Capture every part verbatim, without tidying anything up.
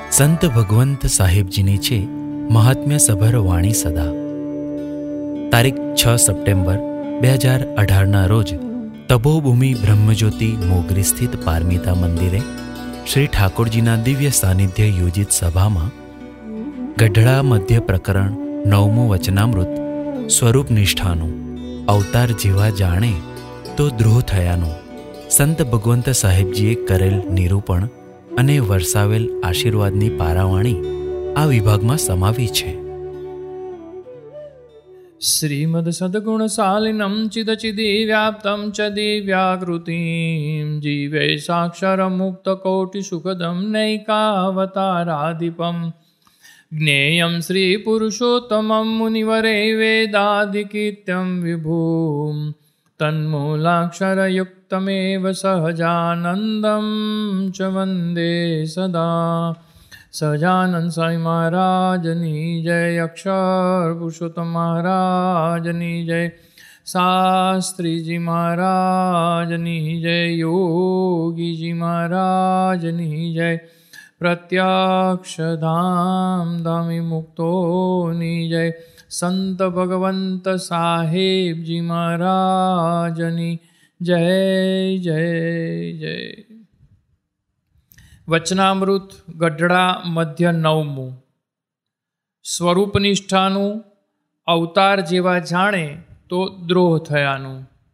સંત ભગવંત સાહેબજીની છે મહાત્મ્ય સભર વાણી સદા. તારીખ છ સપ્ટેમ્બર બે હજાર અઢારના રોજ તપોભૂમિ બ્રહ્મજ્યોતિ મોગરી સ્થિત પારમિતા મંદિરે શ્રી ઠાકોરજીના દિવ્ય સાનિધ્ય યોજિત સભામાં ગઢડા મધ્ય પ્રકરણ નવમું વચનામૃત સ્વરૂપ નિષ્ઠાનું અવતાર જેવા જાણે તો દ્રોહ થયાનું સંત ભગવંત સાહેબજીએ કરેલ નિરૂપણ અને વરસાવેલ આશીર્વાદની પારાવાણી આ વિભાગમાં સમાવી છે. શ્રીમદ સદગુણ શાલિનમ ચિદચિદી વ્યાપ્તમ ચ દિવ્યાકૃતિમ જીવે સાક્ષર મુક્ત કોટિ સુખદમ નૈકાવતારાધિપમ જ્ઞેયમ શ્રી પુરુષોત્તમમ મુનિવરે વેદાધિકીર્ત્યમ વિભૂમ તન્મૂલાક્ષરયુક્તમેવ સહજાનંદમ ચ વંદે સદા. સહજાનંદ સ્વામી મહારાજની જય, અક્ષર પુરુષોત્તમ મહારાજની જય, શાસ્ત્રીજી મહારાજની જય, યોગીજી મહારાજની જય, પ્રત્યક્ષ ધામ ધામી મુક્તોની જય, સંત ભગવંત સાહેબજી મહારાજની જય જય જય. વચનામૃત ગઢડા મધ્ય નવમું. સ્વરૂપ નિષ્ઠાનું અવતાર જેવા જાણે તો દ્રોહ થયાનું.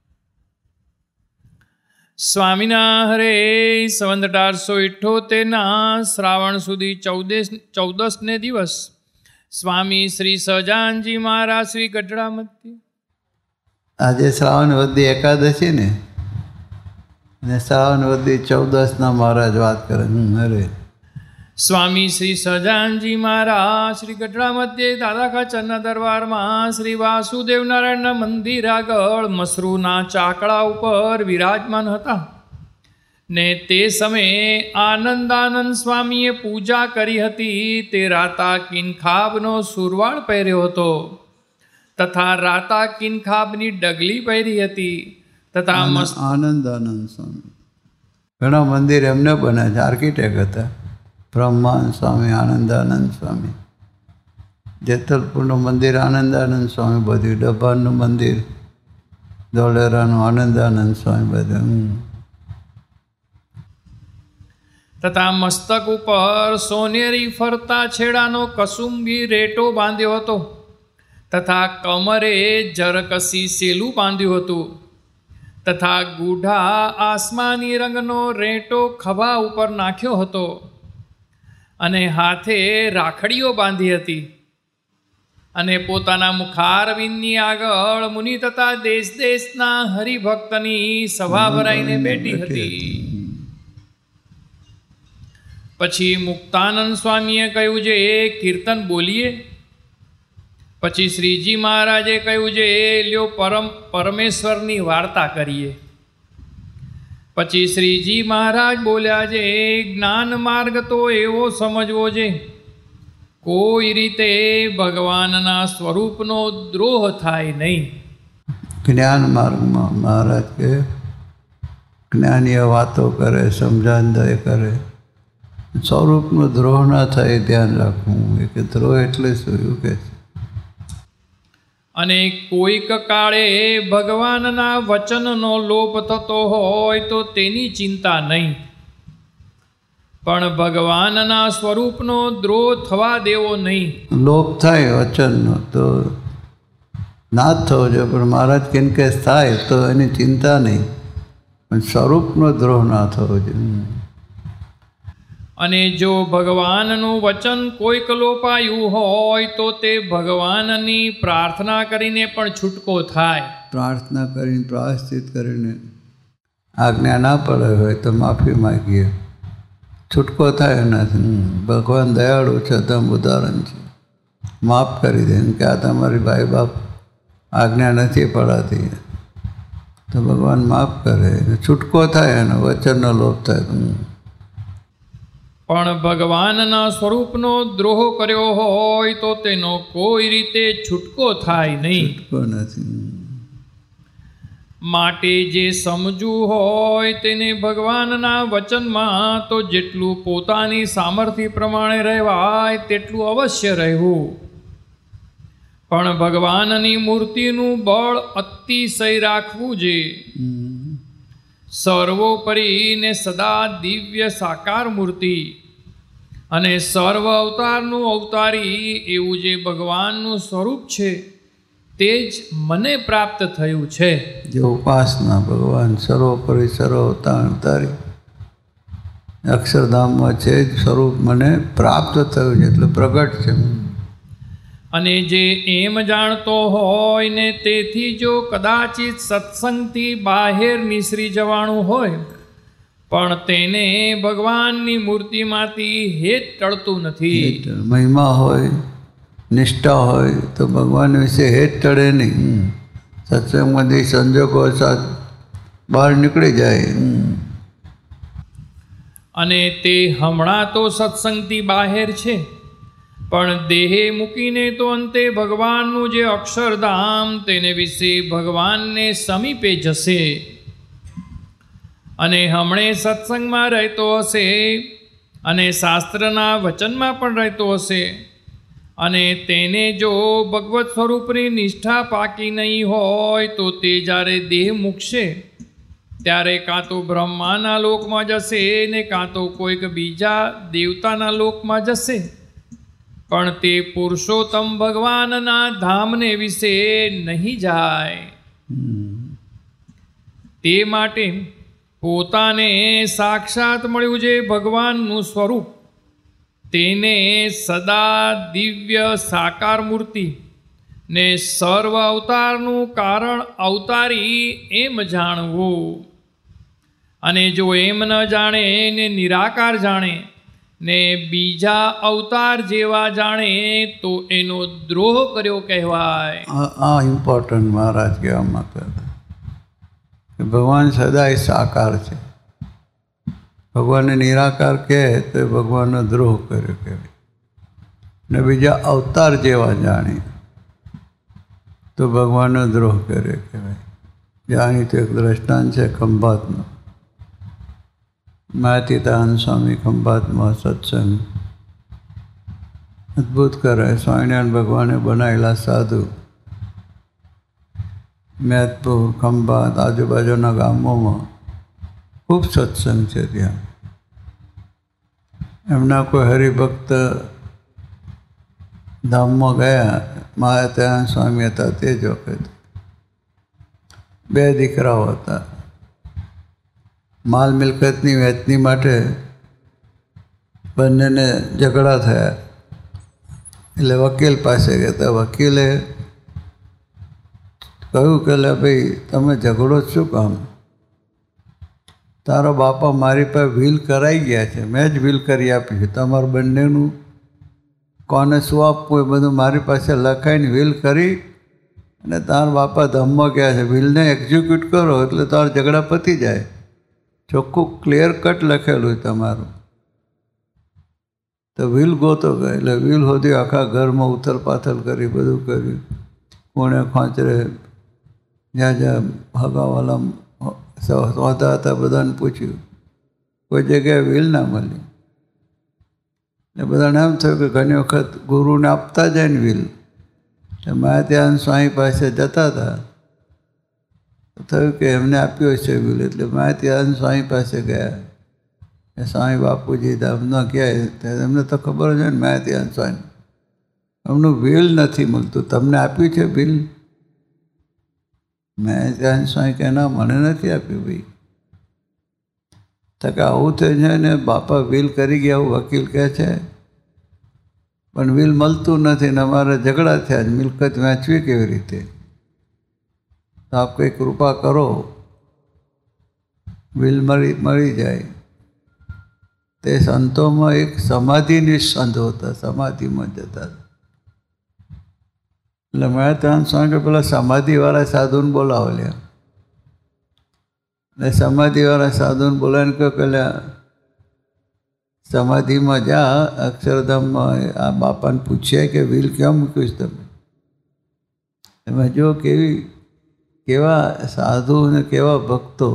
સ્વામિના હરે સંવત અઢારસો ઇઠ્ઠોતેરના શ્રાવણ સુધી ચૌદસ ચૌદસને દિવસ સ્વામી શ્રી સહજાનજી મહારાજ શ્રી ગઢડા મધ્ય. આજે શ્રાવણ વદી એકાદશી ને ને શ્રાવણ વદી ચૌદસના મહારાજ વાત કરે. અરે સ્વામી શ્રી સહજાનજી મહારાજ શ્રી ગઢડા મધ્યે દાદા ખાચરના દરબારમાં શ્રી વાસુદેવ નારાયણના મંદિર આગળ મસરૂના ચાકડા ઉપર વિરાજમાન હતા ને તે સમયે આનંદાનંદ સ્વામીએ પૂજા કરી હતી. તે રાતા કિનખાબનો સુરવાળ પહેર્યો હતો તથા રાતા કિનખાબની ડગલી પહેરી હતી તથા આનંદાનંદ સ્વામી ઘણા મંદિર એમને બન્યા છે, આર્કિટેક્ટ હતા. બ્રહ્માનંદ સ્વામી, આનંદાનંદ સ્વામી, જેતલપુરનું મંદિર આનંદાનંદ સ્વામી, બધું ડભાનું મંદિર ધોલેરાનું આનંદાનંદ સ્વામી બધું. તથા મસ્તક ઉપર સોનેરી ફરતા છેડાનો કસુંબી રેટો બાંધ્યો હતો તથા કમરે જરકસી સેલું બાંધ્યું હતું તથા ગૂઢા આસમાની રંગનો રેટો ખભા ઉપર નાખ્યો હતો અને હાથે રાખડીઓ બાંધી હતી અને પોતાના મુખારવિંદની આગળ મુનિ તથા દેશ દેશના હરિભક્તની સભા ભરાઈને બેઠી હતી. પછી મુક્તાનંદ સ્વામીએ કહ્યું છે એ કીર્તન બોલીએ. પછી શ્રીજી મહારાજે કહ્યું છે એ લ્યો પરમ પરમેશ્વરની વાર્તા કરીએ. પછી શ્રીજી મહારાજ બોલ્યા છે જ્ઞાન માર્ગ તો એવો સમજવો છે કોઈ રીતે ભગવાનના સ્વરૂપનો દ્રોહ થાય નહીં. જ્ઞાન માર્ગમાં મહારાજ કે જ્ઞાનીય વાતો કરે, સમજાંદય કરે, સ્વરૂપનો દ્રોહ ના થાય ધ્યાન રાખવું. એ કે દ્રોહ એટલે શું એવું કે છે. અને કોઈક કાળે ભગવાનના વચનનો લોપ થતો હોય તો તેની ચિંતા નહીં, પણ ભગવાનના સ્વરૂપનો દ્રોહ થવા દેવો નહીં. લોપ થાય વચનનો તો ના જ થવો જોઈએ, પણ મહારાજ કેમ કે થાય તો એની ચિંતા નહીં, પણ સ્વરૂપનો દ્રોહ ના થવો જોઈએ. અને જો ભગવાનનું વચન કોઈક લોપાયું હોય તો તે ભગવાનની પ્રાર્થના કરીને પણ છૂટકો થાય. પ્રાર્થના કરીને પ્રાયશ્ચિત કરીને આજ્ઞા ના પડે હોય તો માફી માગીએ, છૂટકો થાય એનાથી. ભગવાન દયાળુ છે, તમ ઉદાહરણ છે, માફ કરી દે કે આ તમારી ભાઈ બાપ આજ્ઞા નથી પડાતી તો ભગવાન માફ કરે, છૂટકો થાય એનો વચનનો લોપ થાય. પણ ભગવાનના સ્વરૂપનો દ્રોહ કર્યો હોય તો તેનો કોઈ રીતે છૂટકો થાય નહીં. છૂટકો નથી. માટે જે સમજવું હોય તેને ભગવાનના વચનમાં તો જેટલું પોતાની સામર્થ્ય પ્રમાણે રહેવાય તેટલું અવશ્ય રહેવું, પણ ભગવાનની મૂર્તિનું બળ અતિશય રાખવું છે. સર્વોપરી ને સદા દિવ્ય સાકાર મૂર્તિ અને સર્વ અવતારનું અવતારી એવું જે ભગવાનનું સ્વરૂપ છે તે જ મને પ્રાપ્ત થયું છે. જે ઉપાસના ભગવાન સર્વોપરી સર્વ અવતાર અવતારી અક્ષરધામમાં છે જ સ્વરૂપ મને પ્રાપ્ત થયું છે એટલે પ્રગટ છે. અને જે એમ જાણતો હોય ને તેથી જો કદાચિત સત્સંગથી બહાર નિસરી જવાનું હોય પણ તેને ભગવાનની મૂર્તિમાંથી હેત ટળતું નથી. મહિમા હોય નિષ્ઠા હોય તો ભગવાન વિશે હેત ટળે નહીં. સત્સંગમાંથી સંજોગો સાથ બહાર નીકળી જાય. અને તે હમણાં તો સત્સંગથી બહાર છે પણ દેહે મૂકીને તો અંતે ભગવાનનું જે અક્ષરધામ તેને વિશે ભગવાનને સમીપે જશે. અને હમણે સત્સંગમાં રહેતો હશે અને શાસ્ત્રના વચનમાં પણ રહેતો હશે અને તેને જો ભગવત સ્વરૂપની નિષ્ઠા પાકી નહીં હોય તો તે જ્યારે દેહ મૂકશે ત્યારે કાં તો બ્રહ્માના લોકમાં જશે ને કાં તો કોઈક બીજા દેવતાના લોકમાં જશે, પણ તે પુરુષોત્તમ ભગવાનના ધામને વિશે નહીં જાય. તે માટે પોતાને સાક્ષાત મળ્યું જે ભગવાનનું સ્વરૂપ તેને સદા દિવ્ય સાકાર મૂર્તિ ને સર્વ અવતારનું કારણ અવતારી એમ જાણવું. અને જો એમ ન જાણે ને નિરાકાર જાણે ને બીજા અવતાર જેવા જાણે તો એનો દ્રોહ કર્યો કહેવાય. આ ઇમ્પોર્ટન્ટ મહારાજ કહેવા માંગતા હતા કે ભગવાન સદાય સાકાર છે. ભગવાનને નિરાકાર કહે તો ભગવાનનો દ્રોહ કર્યો કહેવાય. ને બીજા અવતાર જેવા જાણે તો ભગવાનનો દ્રોહ કર્યો કહેવાય. જાણીતું એક દ્રષ્ટાંત છે ખંભાતનો. માતીતાનંદ સ્વામી ખંભાતમાં સત્સંગ અદ્ભુત કરે. સ્વામિનારાયણ ભગવાને બનાવેલા સાધુ મેદપુર ખંભાત આજુબાજુના ગામોમાં ખૂબ સત્સંગ છે. ત્યાં એમના કોઈ હરિભક્ત ધામમાં ગયા. માયાત્યાન સ્વામી હતા તે જ વખતે. બે દીકરાઓ હતા. માલ મિલકતની વહેંચણી માટે બંનેને ઝઘડા થયા એટલે વકીલ પાસે ગયા હતા. વકીલે કહ્યું કે લે ભાઈ તમે ઝઘડો શું કામ? તારો બાપા મારી પાસે વિલ કરાઈ ગયા છે, મેં જ વિલ કરી આપી છે. તમારું બંનેનું કોને શું આપવું એ બધું મારી પાસે લખાઈને વિલ કરી અને તારા બાપા ધામમાં ગયા છે. વિલને એક્ઝિક્યુટ કરો એટલે તારા ઝઘડા પતી જાય. ચોખ્ખું ક્લિયર કટ લખેલું તમારું. તો વિલ ગોતો ગયા એટલે વિલ હોતી આખા ઘરમાં ઉથલ પાથલ કરી બધું કર્યું. કોણે ખોંચરે જ્યાં જ્યાં હગાવાલા હોતા હતા બધાને પૂછ્યું. કોઈ જગ્યાએ વિલ ના મળી. ને બધાને એમ થયું કે ઘણી વખત ગુરુને આપતા જાય ને વિલ. માયાત્યાન સ્વામી પાસે જતા હતા. થયું કે એમને આપ્યો છે વિલ એટલે માયાત્યાન સ્વામી પાસે ગયા. એ સ્વામી બાપુજી ધામનો ક્યાં એમને તો ખબર છે ને માયાત્યાન સ્વામી એમનું વિલ નથી મળતું. તમને આપ્યું છે વિલ? માયાત્યાન સ્વામી કે ના મને નથી આપ્યું ભાઈ. તો કે આવું થઈ જાય ને બાપા વિલ કરી ગયા એવું વકીલ કહે છે પણ વિલ મળતું નથી ને અમારે ઝઘડા થયા. મિલકત વહેંચવી કેવી રીતે? તો આપ કંઈ કૃપા કરો વિલ મળી મળી જાય. તે સંતોમાં એક સમાધિની સંત હતા. સમાધિમાં જતા એટલે મેં ત્યાં સ્વામી કે પેલા સમાધિવાળા સાધુને બોલાવો લ્યા. ને સમાધિવાળા સાધુને બોલાવીને કહ્યું કે લ્યા સમાધિમાં જા અક્ષરધામમાં આ બાપાને પૂછ્યા કે વિલ ક્યાં મૂક્યું છે તમે? એમાં જો કેવી કેવા સાધુ ને કેવા ભક્તો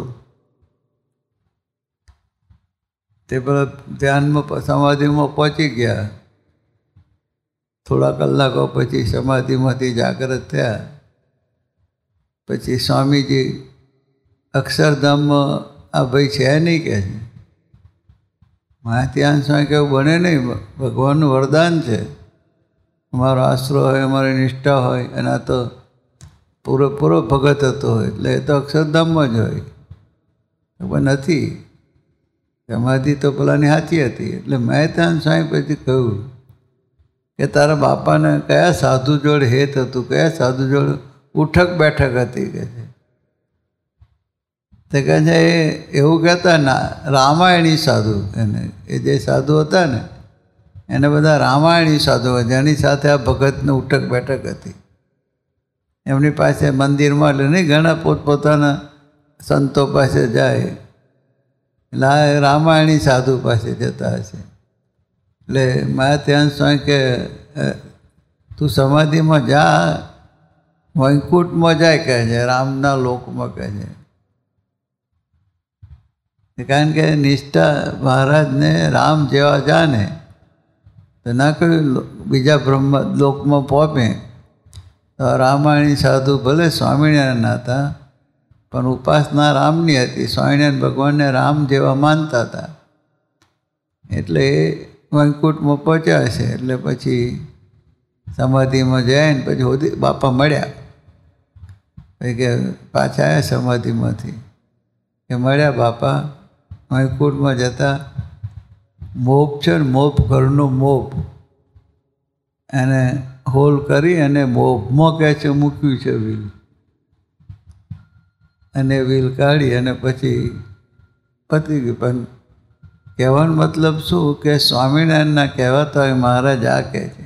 તે પેલા ધ્યાનમાં સમાધિમાં પહોંચી ગયા. થોડા કલાકો પછી સમાધિમાંથી જાગૃત થયા. પછી સ્વામીજી અક્ષરધામમાં આ ભાઈ છે નહીં કહે છે. ત્યાં સ્વામી કેવું બને નહીં, ભગવાનનું વરદાન છે. અમારો આશરો હોય, અમારી નિષ્ઠા હોય, એના તો પૂરેપૂરો ભગત હતો હોય એટલે એ તો અક્ષરધામમાં જ હોય. પણ નથી, સમાધિ તો પેલાની સાચી હતી. એટલે મેં ત્યાં સ્વામી પછી કહ્યું કે તારા બાપાને કયા સાધુ જોડે હેત હતું, કયા સાધુ જોડે ઉઠક બેઠક હતી કે છે. તે કહે છે એ એવું કહેતા ના, રામાયણી સાધુ, એને એ જે સાધુ હતા ને એને બધા રામાયણી સાધુ, જેની સાથે આ ભગતને ઉઠક બેઠક હતી. એમની પાસે મંદિરમાં એટલે નહીં, ઘણા પોતપોતાના સંતો પાસે જાય એટલે આ રામાયણી સાધુ પાસે જતા હશે. એટલે મારે ત્યાં સ્વામી કે તું સમાધિમાં જા, વૈકુંઠમાં જાય કહે છે, રામના લોકમાં કહે છે. કારણ કે નિષ્ઠા મહારાજને રામ જેવા જાને તો ના કહ્યું બીજા બ્રહ્મ લોકમાં પહોંચે. તો રામાયણી સાધુ ભલે સ્વામિનારાયણ હતા પણ ઉપાસના રામની હતી. સ્વામિનારાયણ ભગવાનને રામ જેવા માનતા હતા એટલે એ વૈકુંઠમાં પહોંચ્યા હશે. એટલે પછી સમાધિમાં જાય ને પછી હોદી બાપા મળ્યા. પછી કે પાછા આવ્યા સમાધિમાંથી કે મળ્યા બાપા. વૈકુંઠમાં જતા મોપ છે ને, મોપ ઘરનો મોપ એને હોલ કરી અને મોપમાં કહે છે મૂક્યું છે વ્હીલ, અને વ્હીલ કાઢી અને પછી પતી ગયું. પણ કહેવાનો મતલબ શું કે સ્વામિનારાયણના કહેવાતા હોય મહારાજ આ કહે છે.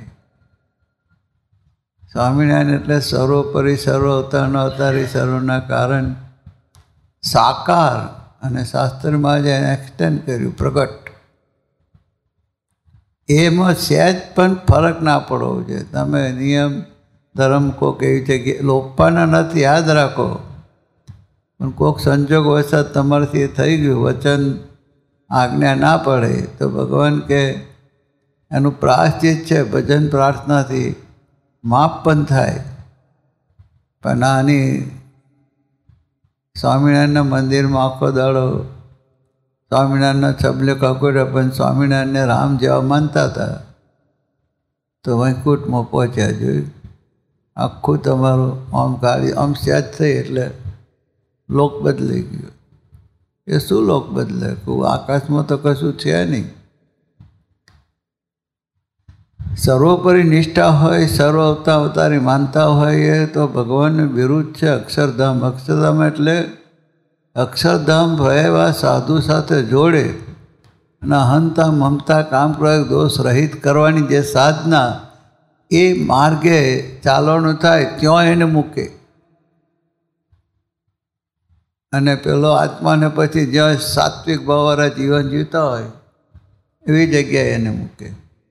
સ્વામિનારાયણ એટલે સર્વોપરી સર્વ અવતારનો અવતારી સર્વના કારણ સાકાર, અને શાસ્ત્રમાં જે એક્સટેન્ડ કર્યું પ્રગટ, એમાં સહેજ પણ ફરક ના પડવો જોઈએ. તમે નિયમ ધર્મ કોક એવી છે કે લોપાના નથી, યાદ રાખો. પણ કોઈક સંજોગ વરસાદ તમારાથી થઈ ગયું, વચન આજ્ઞા ના પડે તો ભગવાન કે એનું પ્રાયશ્ચિત છે ભજન પ્રાર્થનાથી માફ પણ થાય. પણ આની સ્વામિનારાયણના મંદિરમાં આખો દાડો સ્વામિનારાયણના છબલે કકોડ્યા પણ સ્વામિનારાયણને રામ જેવા માનતા હતા તો વૈકુંઠમાં પહોંચ્યા. જોયું આખું તમારું આમ ગાડી આમ સહેજ થઈ એટલે લોક બદલાઈ ગયો. એ શું લોક બદલે? આકાશમાં તો કશું છે નહીં. સર્વોપરી નિષ્ઠા હોય, સર્વ અવતાર અવતારી માનતા હોય એ તો ભગવાનનું વિરુદ્ધ છે. અક્ષરધામ, અક્ષરધામ એટલે અક્ષરધામ ભયવા સાધુ સાથે જોડે અને હંતા મમતા કામ પ્રયોગ દોષ રહિત કરવાની જે સાધના, એ માર્ગે ચાલવાનું થાય ત્યાં એને મૂકે. અને પેલો આત્માને પછી જ્યાં સાત્વિક ભાવવાળા જીવન જીવતા હોય એવી જગ્યાએ એને મૂકે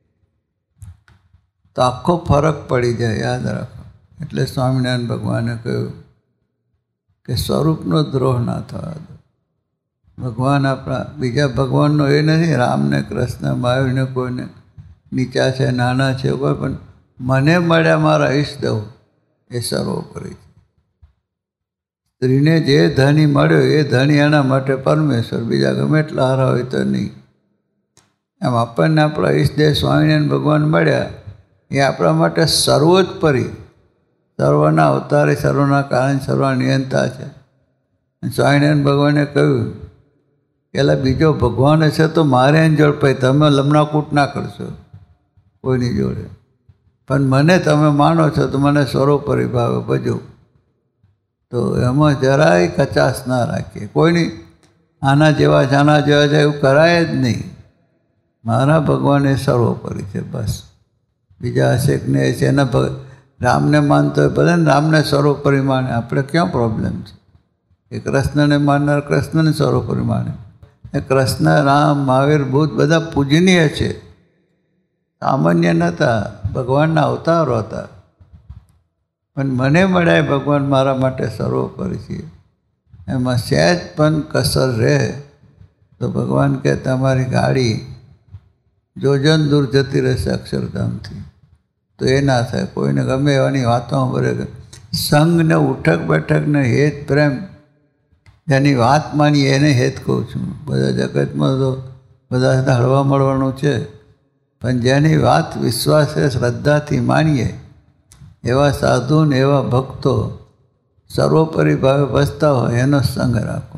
તો આખો ફરક પડી જાય. યાદ રાખો. એટલે સ્વામિનારાયણ ભગવાને કહ્યું કે સ્વરૂપનો દ્રોહ ના થવા દો. ભગવાન આપણા બીજા ભગવાનનો એ નથી, રામને કૃષ્ણ મહાવીરને કોઈને નીચા છે નાના છે કોઈ, પણ મને મળ્યા મારા ઈષ્ટ દઉં એ સર્વોપરી છે. સ્ત્રીને જે ધણી મળ્યો એ ધણી એના માટે પરમેશ્વર, બીજા ગમે એટલા હારા હોય તો નહીં. એમ આપણને આપણા ઈષ્ટદેવ સ્વામિનારાયણ ભગવાન મળ્યા એ આપણા માટે સર્વોપરી, સર્વના અવતારે સર્વના કારણ સર્વ નિયંતા છે. સ્વામિનારાયણ ભગવાને કહ્યું પેલા બીજો ભગવાન હશે તો મારે એની જોડે પછી તમે લમણાકૂટ ના કરશો કોઈની જોડે, પણ મને તમે માનો છો તો મને સર્વોપરી ભાવે ભજો. તો એમાં જરાય કચાશ ના રાખીએ. કોઈની આના જેવા છે આના જેવા છે એવું કરાય જ નહીં. મારા ભગવાન એ સર્વોપરી છે બસ. બીજા હશે કે નહીં હશે એના રામને માનતો હોય ભલે ને રામને સર્વોપરી માને, આપણે ક્યાં પ્રોબ્લેમ છે? એ કૃષ્ણને માનનાર કૃષ્ણને સર્વોપરી માને. એ કૃષ્ણ રામ મહાવીર બુદ્ધ બધા પૂજનીય છે, સામાન્ય નહોતા, ભગવાનના અવતારો હતા. પણ મને મળ્યા ભગવાન મારા માટે સર્વોપરી છે. એમાં સહેજ પણ કસર રહે તો ભગવાન કે તમારી ગાડી જોજન દૂર જતી રહેશે અક્ષરધામથી. તો એ ના થાય. કોઈને ગમે એવાની વાતો ભરે સંગ ને ઉઠક બેઠક ને હેત પ્રેમ જેની વાત માની એને હેત કહું છું. બધા જગતમાં તો બધા સાથે હળવા મળવાનું છે, પણ જેની વાત વિશ્વાસે શ્રદ્ધાથી માનીએ એવા સાધુ ને એવા ભક્તો સર્વોપરી ભાવે બસતા હોય એનો સંગ રાખો.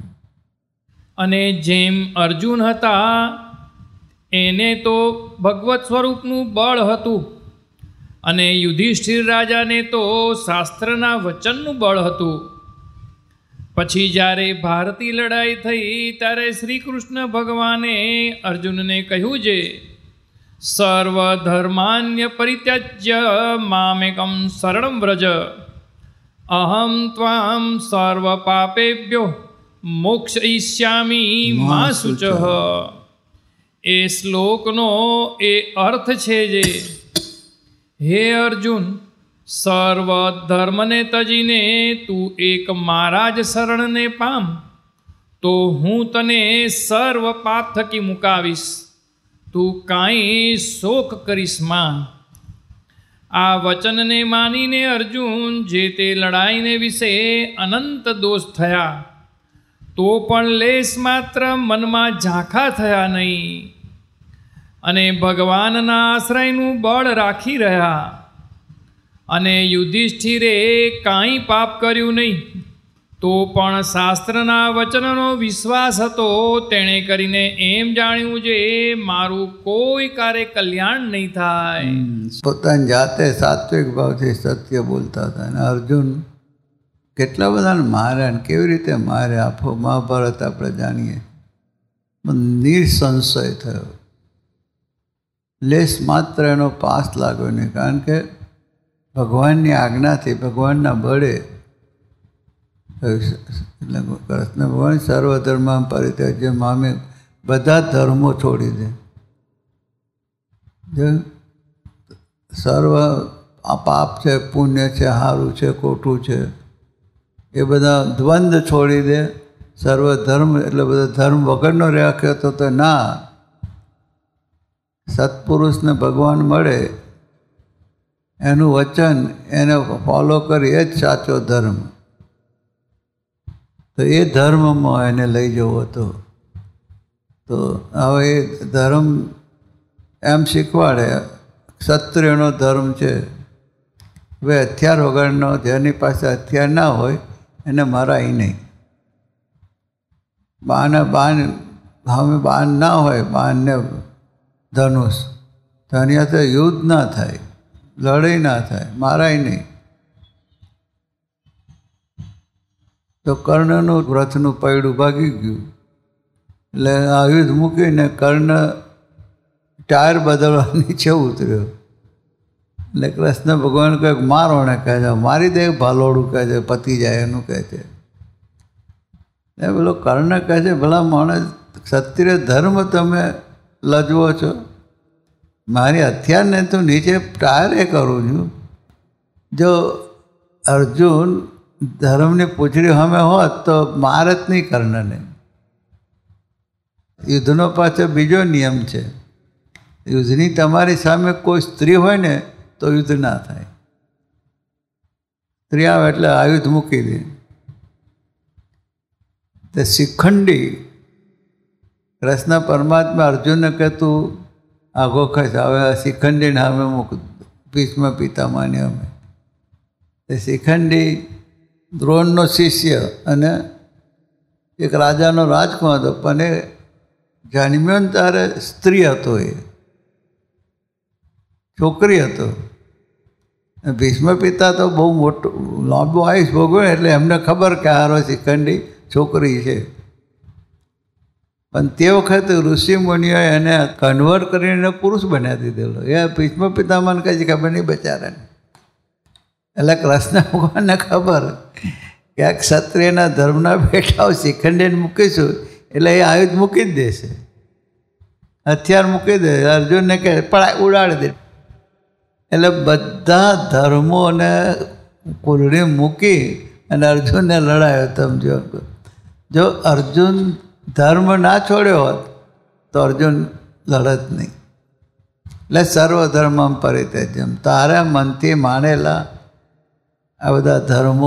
અને જેમ અર્જુન હતા એને તો ભગવત સ્વરૂપનું બળ હતું, અને યુધિષ્ઠિર રાજાને તો શાસ્ત્રના વચનનું બળ હતું. પછી જ્યારે ભારતી લડાઈ થઈ ત્યારે શ્રી કૃષ્ણ ભગવાને અર્જુનને કહ્યું છે, સર્વધર્માન્ય પરિત્યજ્ય મામેકમ શરણં વ્રજ અહમ ત્વામ સર્વ પાપેભ્યો મોક્ષયિષ્યામિ મા શુચઃ. એ શ્લોકનો એ અર્થ છે જે, હે અર્જુન, સર્વ ધર્મને તજીને તું એક મારા જ શરણને પામ, તો હું તને સર્વ પાપ થકી મુકાવીશ, તું કાંઈ શોક કરીશ માં. આ વચનને માનીને અર્જુન જે તે લડાઈને વિશે અનંત દોષ થયા, તો પણ લેશ માત્ર મનમાં ઝાંખા થયા નહીં, અને ભગવાનના આશ્રયનું બળ રાખી રહ્યા. અને યુધિષ્ઠિરે કાંઈ પાપ કર્યું નહીં, તો પણ શાસ્ત્રના વચનનો વિશ્વાસ હતો. તેણે કરીને એમ જાણ્યું છે મારું કોઈ કાર્ય કલ્યાણ નહીં થાય. પોતાની જાતે સાત્વિક ભાવથી સત્ય બોલતા હતા. અને અર્જુન કેટલા બધાને માર્યા ને કેવી રીતે માર્યા આખો મહાભારત આપણે જાણીએ. નિસંશય થયો, લેશ માત્ર એનો પાસ લાગ્યો નહીં. કારણ કે ભગવાનની આજ્ઞાથી ભગવાનના બળે એટલે કૃષ્ણ ભગવાન સર્વધર્મ પરિત્યજ્ય મામે બધા ધર્મો છોડી દે. જે સર્વ આ પાપ છે, પુણ્ય છે, સારું છે, ખોટું છે, એ બધા દ્વંદ છોડી દે. સર્વ ધર્મ એટલે બધા ધર્મ વગરનો રાખ્યો તો તો ના. સત્પુરુષને ભગવાન મળે એનું વચન એને ફોલો કરી એ જ સાચો ધર્મ. તો એ ધર્મમાં એને લઈ જવો હતો. તો હવે એ ધર્મ એમ શીખવાડે ક્ષત્રિયનો ધર્મ છે. હવે હથિયાર વગરનો, જેની પાસે હથિયાર ના હોય એને મરાય નહીં. બાને બાન હવે બાન ના હોય, બાનને ધનુષ, તો એની સાથે યુદ્ધ ના થાય, લડાઈ ના થાય, મારાય નહીં. તો કર્ણનું રથનું પૈડું ભાગી ગયું, એટલે આયુધ મૂકીને કર્ણ ટાયર બદલવા નીચે ઉતર્યો. એટલે કૃષ્ણ ભગવાન કંઈક મારો ને કહે છે, મારી દે ભાલોડું કહે છે, પતી જાય એનું કહે છે. એ પેલો કર્ણ કહે છે, ભલા માણસ, ક્ષત્રિય ધર્મ તમે લજવો છો, મારી હથિયારને તો નીચે ટાયરે કરું છું. જો અર્જુન ધર્મની પૂંછડી સામે હોત તો મારત નહીં કર્ણને. યુદ્ધનો પાછો બીજો નિયમ છે, યુદ્ધની તમારી સામે કોઈ સ્ત્રી હોય ને તો યુદ્ધ ના થાય. સ્ત્રી આવે એટલે આયુધ મૂકી દે. તે શિખંડી કૃષ્ણ પરમાત્મા અર્જુનને કે તું આગો ખસ, હવે શિખંડીને અમે મૂક, ભીષ્મ પિતામહને અમે. તે શિખંડી દ્રોણનો શિષ્ય અને એક રાજાનો રાજકુમાર હતો, પણ એ જન્મ્યો ને ત્યારે સ્ત્રી હતો, એ છોકરી હતો. ભીષ્મ પિતા તો બહુ મોટું લાંબુ આયુષ ભોગવે, એટલે એમને ખબર કે હારો શિખંડી છોકરી છે. પણ તે વખતે ઋષિ મુનિઓએ એને કન્વર્ટ કરીને પુરુષ બનાવી દીધેલો. એ ભીષ્મ પિતામહને કઈ ખબર નહીં બચારાને. એટલે કૃષ્ણ ભગવાનને ખબર કે આ ક્ષત્રિયના ધર્મના બેઠાઓ શિખંડીને મૂકીશું એટલે એ આયુધ મૂકી જ દેશે, હથિયાર મૂકી દે. અર્જુનને કહે પડાય ઉડાડી દે. એટલે બધા ધર્મોને કુલડી મૂકી અને અર્જુનને લડાયો. તમે જો જો અર્જુન ધર્મ ના છોડ્યો હોત તો અર્જુન લડત નહીં. એટલે સર્વધર્મમ પરિત્યજ્યમ, તારા મનથી માનેલા આ બધા ધર્મો,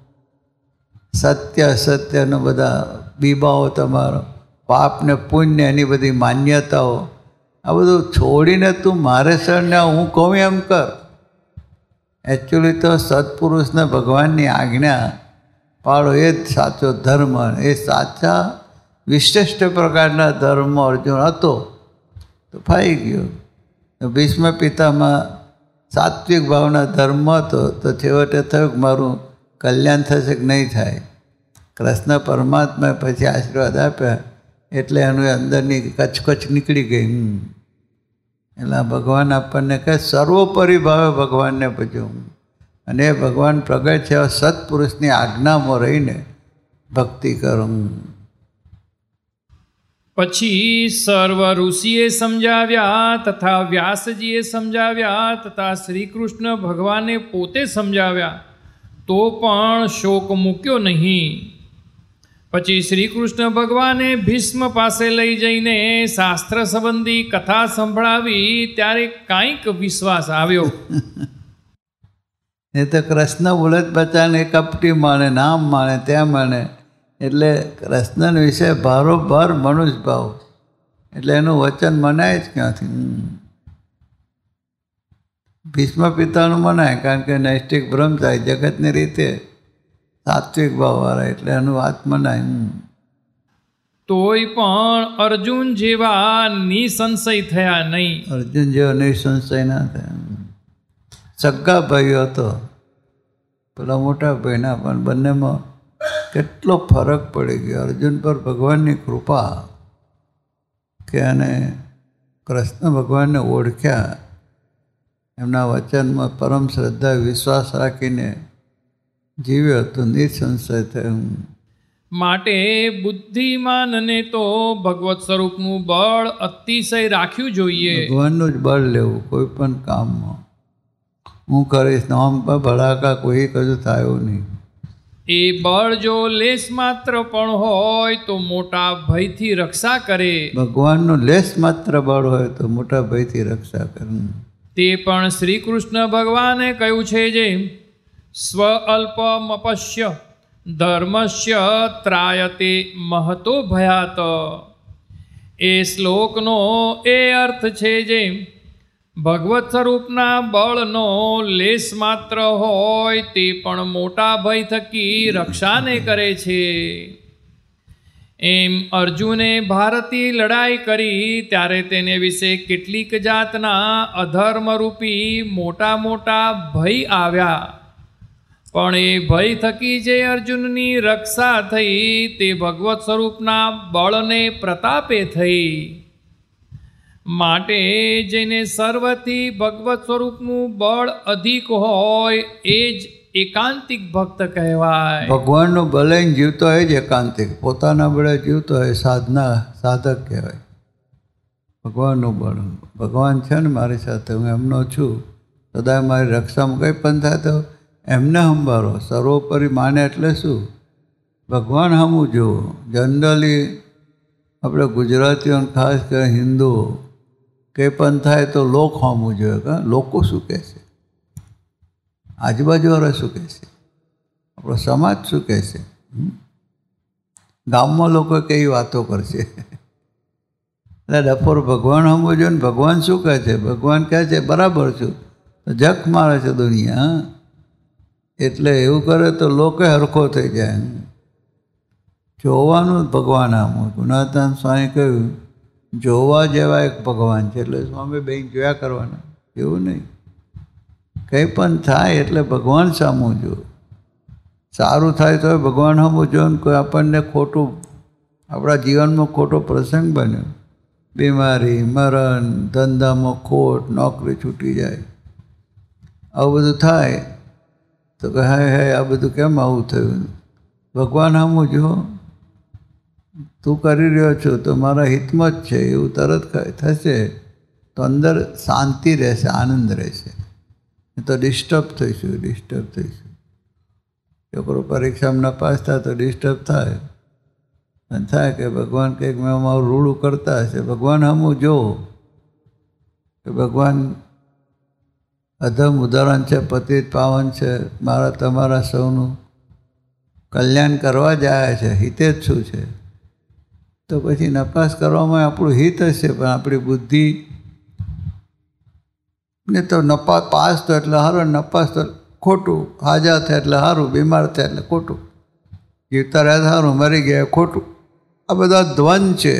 સત્ય અસત્યનો બધા બીબાઓ, તમારો પાપ ને પુણ્ય, એની બધી માન્યતાઓ, આ બધું છોડીને તું મારે શરણે હું કહું એમ કર. એકચ્યુઅલી તો સત્પુરુષને ભગવાનની આજ્ઞા પાડો એ જ સાચો ધર્મ. એ સાચા વિશિષ્ટ પ્રકારના ધર્મ અર્જુન હતો તો ફાઈ ગયો. ભીષ્મ પિતામાં સાત્વિક ભાવના ધર્મ હતો તો છેવટે થયું કે મારું કલ્યાણ થશે કે નહીં થાય. કૃષ્ણ પરમાત્માએ પછી આશીર્વાદ આપ્યા એટલે એનું અંદરની કચકચ નીકળી ગઈ. એટલે ભગવાન આપણને કહે સર્વોપરી ભાવે ભગવાનને ભજવું, અને એ ભગવાન પ્રગટ છે સત્પુરુષની આજ્ઞામાં રહીને ભક્તિ કરું. પછી સર્વ ઋષિએ સમજાવ્યા તથા વ્યાસજીએ સમજાવ્યા તથા શ્રી કૃષ્ણ ભગવાને પોતે સમજાવ્યા તો પણ શોક મૂક્યો નહીં. પછી શ્રી કૃષ્ણ ભગવાને ભીષ્મ પાસે લઈ જઈને શાસ્ત્ર સંબંધી કથા સંભળાવી ત્યારે કાંઈક વિશ્વાસ આવ્યો. એ તો કૃષ્ણ બોલે બચાને કપટી માણે, નામ માણે, ત્યાં માણે. એટલે કૃષ્ણ વિશે ભારોભાર મનુષ્ય ભાવ, એટલે એનું વચન મનાય જ ક્યાંથી. ભીષ્મ પિતાનું મનાય કારણ કે નૈષ્ટિક બ્રહ્મચારી જગતની રીતે સાત્વિક ભાવવાળા, એટલે એનું વાત મનાય. તોય પણ અર્જુન જેવા નિસંશય થયા નહીં. અર્જુન જેવો નિસંશય ના થયા. સગા ભાઈઓ હતો, પેલા મોટા ભાઈના, પણ બંનેમાં કેટલો ફરક પડી ગયો. અર્જુન પર ભગવાનની કૃપા કે અને કૃષ્ણ ભગવાનને ઓળખ્યા, એમના વચનમાં પરમ શ્રદ્ધા વિશ્વાસ રાખીને જીવ્યો તો નિસંશય થયું. માટે બુદ્ધિમાનને તો ભગવત સ્વરૂપનું બળ અતિશય રાખ્યું જોઈએ. ભગવાનનું જ બળ લેવું કોઈ પણ કામમાં. હું કરીશ નામ પર ભડાકા કોઈ કશું થયું નહીં. એ બળ જો લેશ માત્ર પણ હોય તો મોટા ભયથી રક્ષા કરે. ભગવાનનું લેશ માત્ર બળ હોય તો મોટા ભયથી રક્ષા કરે. તે પણ શ્રી કૃષ્ણ ભગવાને કહ્યું છે જે સ્વ અલ્પમપશ્ય ધર્મસ્ય ત્રાયતે મહતો ભયાત. એ શ્લોકનો એ અર્થ છે જે ભગવત સ્વરૂપના બળનો લેશ માત્ર હોય તે પણ મોટા ભય થકી રક્ષાને કરે છે. એમ અર્જુને ભારતી લડાઈ કરી ત્યારે તેને વિશે કેટલીક જાતના અધર્મરૂપી મોટા મોટા ભય આવ્યા, પણ એ ભય થકી જે અર્જુનની રક્ષા થઈ તે ભગવત સ્વરૂપના બળને પ્રતાપે થઈ. માટે જેને સર્વથી ભગવત સ્વરૂપનું બળ અધિક હોય એ જ એકાંતિક ભક્ત કહેવાય. ભગવાનનું બળ જીવતો હોય જ એકાંતિક, પોતાના બળે જીવતો હોય સાધના સાધક કહેવાય. ભગવાનનું બળ, ભગવાન છે ને મારી સાથે, હું એમનો છું, સદાય મારી રક્ષામાં કંઈ પણ થાય તો એમને સંભાળો. સર્વોપરી માને એટલે શું? ભગવાન હમું જુઓ. જનરલી આપણે ગુજરાતીઓને ખાસ કરીને હિન્દુઓ કંઈ પણ થાય તો લોક હમું જોઈએ. કે લોકો શું કહેશે, આજુબાજુવાળા શું કહેશે, આપણો સમાજ શું કહેશે, ગામમાં લોકો કેવી વાતો કરશે. એટલે ડફોર ભગવાન હમું જોઈએ ને. ભગવાન શું કહે છે? ભગવાન કહે છે બરાબર છું, તો જખ મારે છે દુનિયા. એટલે એવું કરે તો લોકો હરખો થઈ જાય. જોવાનું ભગવાન આમ. ગુણાતાન સ્વામી કહ્યું જોવા જેવા એક ભગવાન છે, એટલે સ્વામી બેન જોયા કરવાના, એવું નહીં. કંઈ પણ થાય એટલે ભગવાન સામું જો. સારું થાય તો ભગવાન સામું જો. ને કોઈ આપણને ખોટું, આપણા જીવનમાં ખોટો પ્રસંગ બન્યો, બીમારી, મરણ, ધંધામાં ખોટ, નોકરી છૂટી જાય, આવું બધું થાય તો કે હાય હાય આ બધું કેમ આવું થયું? ભગવાન સામું જો. તું કરી રહ્યો છો તો મારા હિતમાં જ છે એવું તરત થશે તો અંદર શાંતિ રહેશે, આનંદ રહેશે. તો ડિસ્ટર્બ થઈશું ડિસ્ટર્બ થઈશું છોકરો પરીક્ષામાં નપાસ થાય તો ડિસ્ટર્બ થાય અને થાય કે ભગવાન કંઈક મેં અમારું રૂડું કરતા હશે. ભગવાન હમું જોવો કે ભગવાન અધમ ઉદાહરણ છે, પતિત પાવન છે, મારા તમારા સૌનું કલ્યાણ કરવા જાય છે, હિતે જ શું છે? તો પછી નપાસ કરવામાં આપણું હિત હશે, પણ આપણી બુદ્ધિ ને તો નપાસ પાસ તો એટલે સારું, નપાસ તો ખોટું, હાજા થાય એટલે સારું, બીમાર થાય એટલે ખોટું, જીવતા રહ્યા સારું, મરી ગયા ખોટું. આ બધા દ્વંદ છે.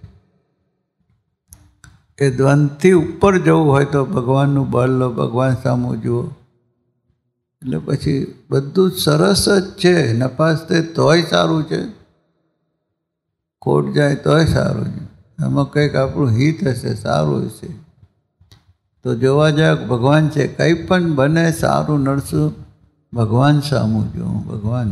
એ દ્વંદથી ઉપર જવું હોય તો ભગવાનનું બળ લો, ભગવાન સામું જુઓ, એટલે પછી બધું જ સરસ જ છે. નપાસ થાય તોય સારું છે, ખોટ જાય તોય સારું છે. એમાં કંઈક આપણું હિત હશે, સારું હશે. તો જોવા જાય ભગવાન છે, કંઈ પણ બને સારું નડશું, ભગવાન સામું જોવું, ભગવાન.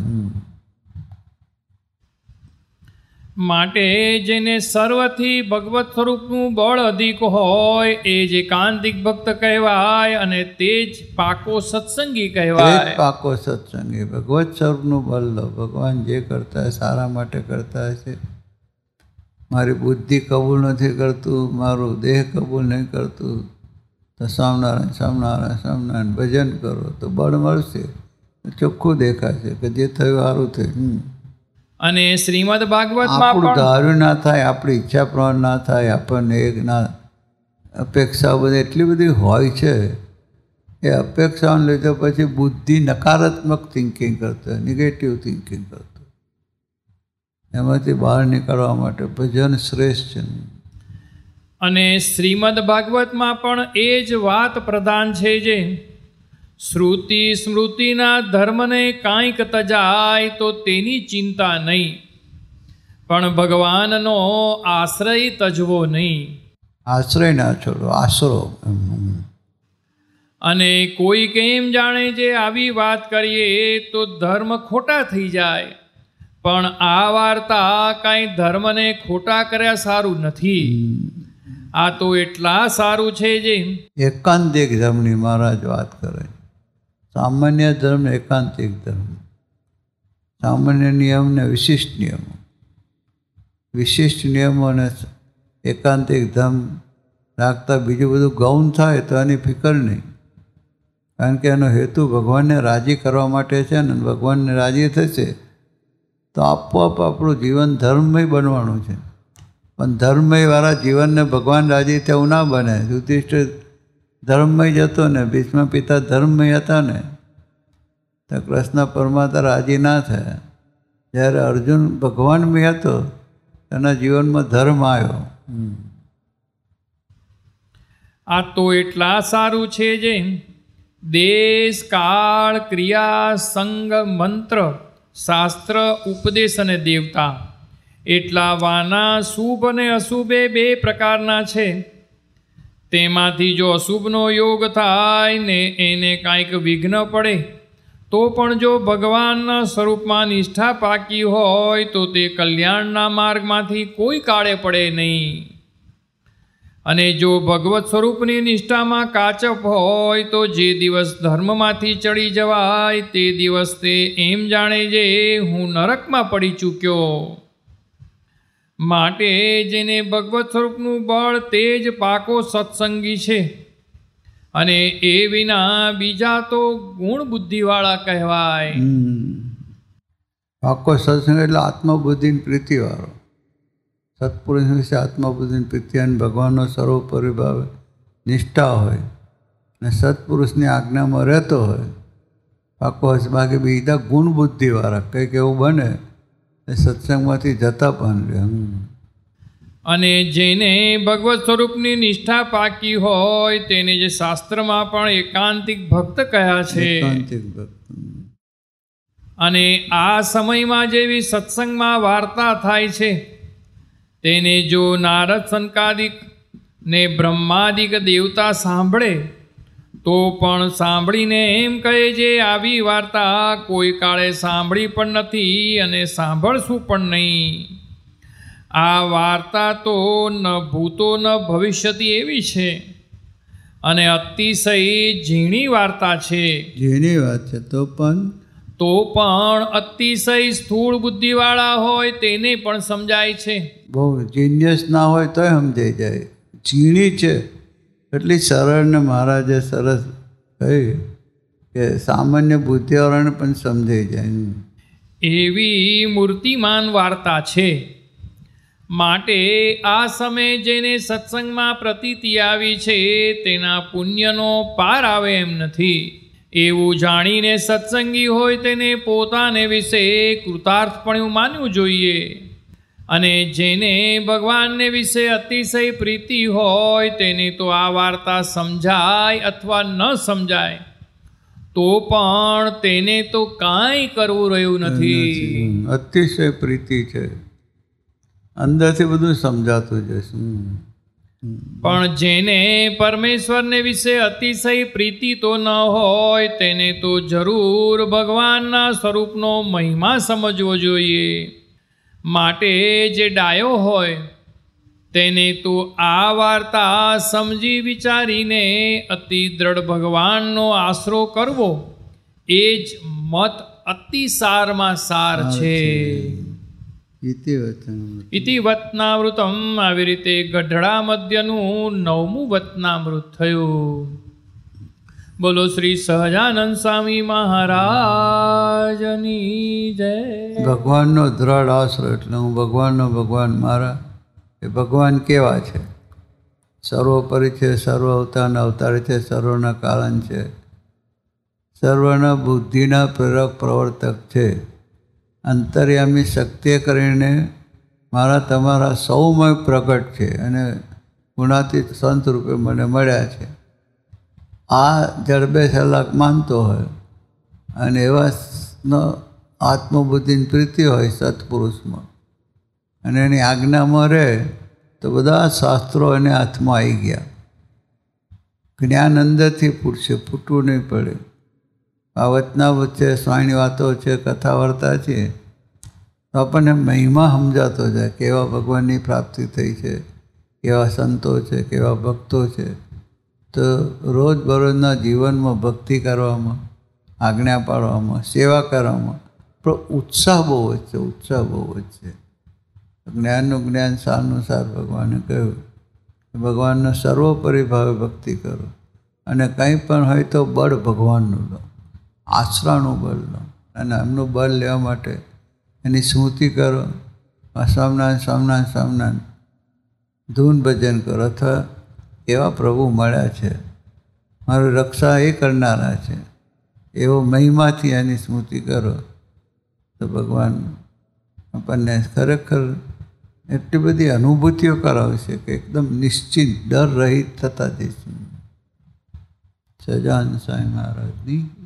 માટે જેને સર્વથી ભગવત સ્વરૂપનું બળ અધિક હોય એ જ એકાંતિક ભક્ત કહેવાય, અને તે જ પાકો સત્સંગી કહેવાય. પાકો સત્સંગી ભગવત સ્વરૂપનું બળ લો. ભગવાન જે કરતા હોય સારા માટે કરતા હશે. મારી બુદ્ધિ કબૂલ નથી કરતું, મારું દેહ કબૂલ નહીં કરતું, તો સ્વામિનારાયણ સ્વામિનારાયણ સ્વામિનારાયણ ભજન કરો તો બળ મળશે, ચોખ્ખું દેખાશે કે જે થયું સારું થયું. અને શ્રીમદ ભાગવતમાં આપણું ધાર્યું ના થાય, આપણી ઈચ્છા પ્રમાણે ના થાય, આપણને એક ના અપેક્ષાઓ બધી એટલી બધી હોય છે. એ અપેક્ષાઓને લીધે પછી બુદ્ધિ નકારાત્મક થિંકિંગ કરતો હોય, નેગેટિવ થિંકિંગ કરતો. એમાંથી બહાર નીકળવા માટે ભજન શ્રેષ્ઠ છે. અને શ્રીમદ ભાગવતમાં પણ એ જ વાત પ્રધાન છે, જે શ્રુતિ સ્મૃતિના ધર્મને કાંઈક તજાય તો તેની ચિંતા નહીં, પણ ભગવાનનો આશ્રય તજવો નહીં. આશ્રય ના છોડો, આશરો. અને કોઈ કેમ જાણે જે આવી વાત કરીએ તો ધર્મ ખોટા થઈ જાય, પણ આ વાર્તા કાંઈ ધર્મને ખોટા કર્યા સારું નથી. આ તો એટલા સારું છે જે એકાંતિક ધર્મની મહારાજ વાત કરે. સામાન્ય ધર્મ, એકાંતિક ધર્મ, સામાન્ય નિયમ ને વિશિષ્ટ નિયમો. વિશિષ્ટ નિયમો અને એકાંતિક ધર્મ રાખતા બીજું બધું ગૌણ થાય તો એની ફિકર નહીં, કારણ કે એનો હેતુ ભગવાનને રાજી કરવા માટે છે ને. ભગવાનને રાજી થશે તો આપોઆપ આપણું જીવન ધર્મમય બનવાનું છે. પણ ધર્મમયવાળા જીવનને ભગવાન રાજી થવું ના બને. યુધિષ્ઠિર ધર્મમય જ હતો ને, ભીષ્મ પિતા ધર્મમય હતા ને, તો કૃષ્ણ પરમાત્મા રાજી ના થયા. જ્યારે અર્જુન ભગવાનમય હતો એના જીવનમાં ધર્મ આવ્યો. આ તો એટલા સારું છે જે દેશ કાળ ક્રિયા સંગ મંત્ર શાસ્ત્ર ઉપદેશ અને દેવતા એટલા વાના શુભ અને અશુભે બે પ્રકારના છે. તેમાંથી જો અશુભનો યોગ થાય ને એને કાંઈક વિઘ્ન પડે તો પણ જો ભગવાનના સ્વરૂપમાં નિષ્ઠા પાકી હોય તો તે કલ્યાણના માર્ગમાંથી કોઈ કાળે પડે નહીં. અને જો ભગવત સ્વરૂપની નિષ્ઠામાં કાચપ હોય તો જે દિવસ ધર્મમાંથી ચડી જવાય તે દિવસ તે એમ જાણે જે હું નરકમાં પડી ચૂક્યો. માટે જેને ભગવત સ્વરૂપનું બળ તે જ પાકો સત્સંગી છે, અને એ વિના બીજા તો ગુણ બુદ્ધિવાળા કહેવાય. પાકો સત્સંગ એટલે આત્મબુદ્ધિની પ્રીતિવાળો. સત્પુરુષ વિશે આત્મબુદ્ધિની પ્રીતિ અને ભગવાનનો સર્વોપરી ભાવે નિષ્ઠા હોય અને સત્પુરુષની આજ્ઞામાં રહેતો હોય પાકો હશે. બાકી બીજા ગુણ બુદ્ધિવાળા કંઈક એવું બને એ સત્સંગમાંથી જતા પણ રહે. અને જેને ભગવત સ્વરૂપની નિષ્ઠા પાકી હોય તેને જે શાસ્ત્રમાં પણ એકાંતિક ભક્ત કહ્યા છે. એકાંતિક ભક્ત. અને આ સમયમાં જેવી સત્સંગમાં વાર્તા થાય છે તેને જો નારદ સંકાદિક ને બ્રહ્માદિક દેવતા સાંભળે તો પણ સાંભળીને એમ કહે જે આવી વાર્તા કોઈ કાળે સાંભળી પણ નથી અને સાંભળશું પણ નહીં. આ વાર્તા તો ન ભૂતો ન ભવિષ્યથી એવી છે અને અતિશય ઝીણી વાર્તા છે. ઝીણી વાત છે તો પણ તો પણ અતિશય સ્થૂળ બુદ્ધિવાળા હોય તેને પણ સમજાય છે. બહુ જીનિયસ ના હોય તોય સમજાઈ જાય. ઝીણી છે એટલી સરળ ને મહારાજે સરસ કહી કે સામાન્ય બુદ્ધિવાળાને પણ સમજાઈ જાય. એવી મૂર્તિમાન વાર્તા છે. માટે આ સમયે જેને સત્સંગમાં પ્રતીતિ આવી છે તેના પુણ્યનો પાર આવે એમ નથી. એવું જાણીને સત્સંગી હોય તેને પોતાને વિશે કૃતાર્થપણું માનવું જોઈએ. અને જેને ભગવાનને વિશે અતિશય પ્રીતિ હોય તેને તો આ વાર્તા સમજાય અથવા ન સમજાય તો પણ તેને તો કાંઈ કરવું રહ્યું નથી. અતિશય પ્રીતિ છે, અંદરથી બધું સમજાતું જશે. પણ જેને પરમેશ્વરને વિશે અતિશય પ્રીતિ તો ન હોય તેને તો જરૂર ભગવાનના સ્વરૂપનો મહિમા સમજવો જોઈએ. માટે જે ડાયો હોય તેને તો આ વાર્તા સમજી વિચારીને અતિ દ્રઢ ભગવાનનો આશરો કરવો એ જ મત અતિસારમાં સાર છે. ઇતિ વતનામૃતમ. આવી રીતે ગઢડા મધ્યનું નવમું વતનામૃત થયું. બોલો શ્રી સહજાનંદ સ્વામી મહારાજની જય. ભગવાનનો દ્રઢ આશરો એટલે હું ભગવાનનો ભગવાન મારા એ ભગવાન કેવા છે? સર્વોપરી છે, સર્વ અવતારના અવતારી છે, સર્વના કારણ છે, સર્વના બુદ્ધિના પ્રેરક પ્રવર્તક છે. અંતર્યામી શક્તિએ કરીને મારા તમારા સૌમય પ્રગટ છે અને ગુણાતીત સંત રૂપે મને મળ્યા છે. આ જડબે સલાક માનતો હોય અને એવાનો આત્મબુદ્ધિની પ્રીતિ હોય સત્પુરુષમાં અને એની આજ્ઞામાં રહે તો બધા શાસ્ત્રો એને હાથમાં આવી ગયા. જ્ઞાન અંદરથી ફૂટશે, ફૂટવું નહીં પડે. આ વચનાવત છે, સ્વામીની વાતો છે, કથા વાર્તા છે તો આપણને મહિમા સમજાતો જાય. કેવા ભગવાનની પ્રાપ્તિ થઈ છે, કેવા સંતો છે, કેવા ભક્તો છે. તો રોજબરોજના જીવનમાં ભક્તિ કરવામાં, આજ્ઞા પાડવામાં, સેવા કરવામાં પણ ઉત્સાહ બહુ જ છે, ઉત્સાહ બહુ જ છે. જ્ઞાનનું જ્ઞાન, સારનું સાર. ભગવાને કહ્યું ભગવાનનો સર્વોપરી ભાવે ભક્તિ કરો અને કંઈ પણ હોય તો બળ ભગવાનનું લો, આશરાનું બળ લો અને એમનું બળ લેવા માટે એની સ્મૃતિ કરો. સ્વામિનારાયણ સ્વામિનારાયણ સ્વામિનારાયણ ધૂન ભજન કરો અથવા એવા પ્રભુ મળ્યા છે, મારી રક્ષા એ કરનારા છે, એવો મહિમાથી એની સ્મૃતિ કરો તો ભગવાન આપણને ખરેખર એટલી બધી અનુભૂતિઓ કરાવશે કે એકદમ નિશ્ચિત ડર રહિત થતા જઈશું. સહજાનંદ સ્વામી મહારાજની